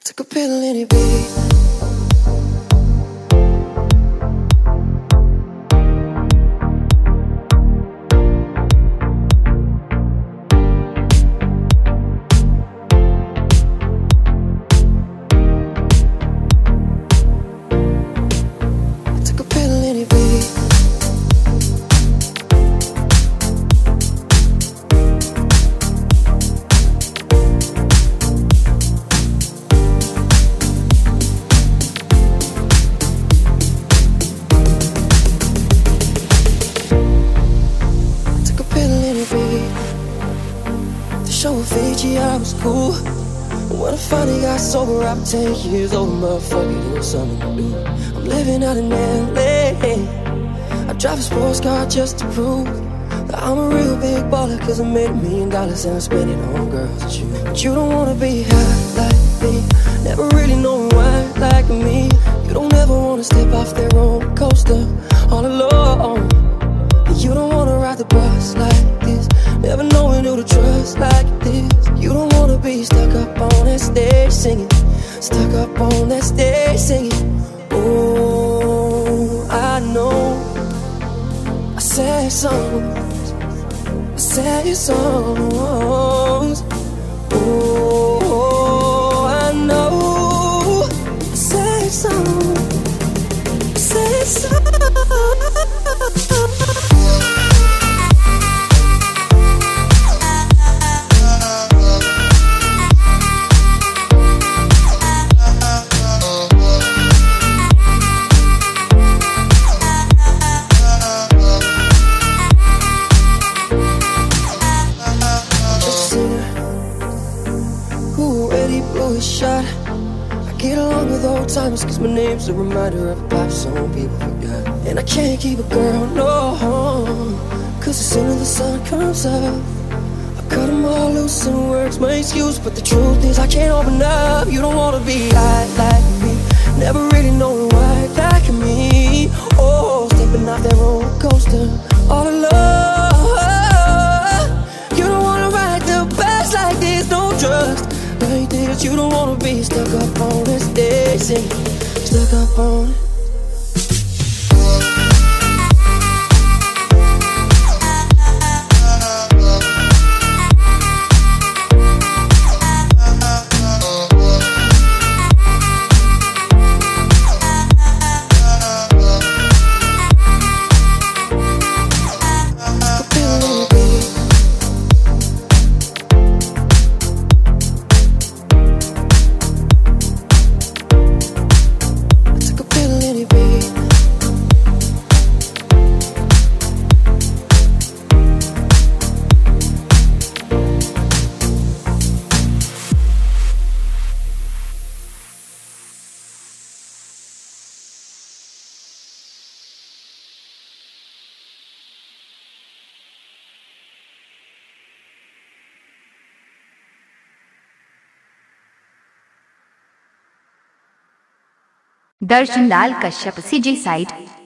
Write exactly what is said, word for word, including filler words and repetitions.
Took a pill in it, baby. Show Fiji, I was cool. When I finally got sober, I'm ten years old, motherfucker, it was something to do. I'm living out in L A. I drive a sports car just to prove that I'm a real big baller, cause I made a million dollars and I spent it on girls and you. But you don't wanna be high like me, never really know why like me. You don't ever wanna step off that roller coaster all alone. You don't wanna ride the bus like this, never knowing who to trust like this. You don't wanna be stuck up on that stage singing, stuck up on that stage singing. Oh, I know I sad songs, I sad songs. Oh, I know I sad songs, I sad songs. Shot. I get along with old timers cause my name's a reminder of a pop song people forgot. And I can't keep a girl, no, cause as soon as the sun comes up I cut them all loose and words my excuse. But the truth is I can't open up. You don't wanna be high like me, never really knowing why like me. Oh, stepping off that roller coaster all alone. You don't wanna ride the bus like this, no drugs like this. You don't wanna be stuck up on that stage singing, stuck up on it. Darshan Lal Kashyap, CG site.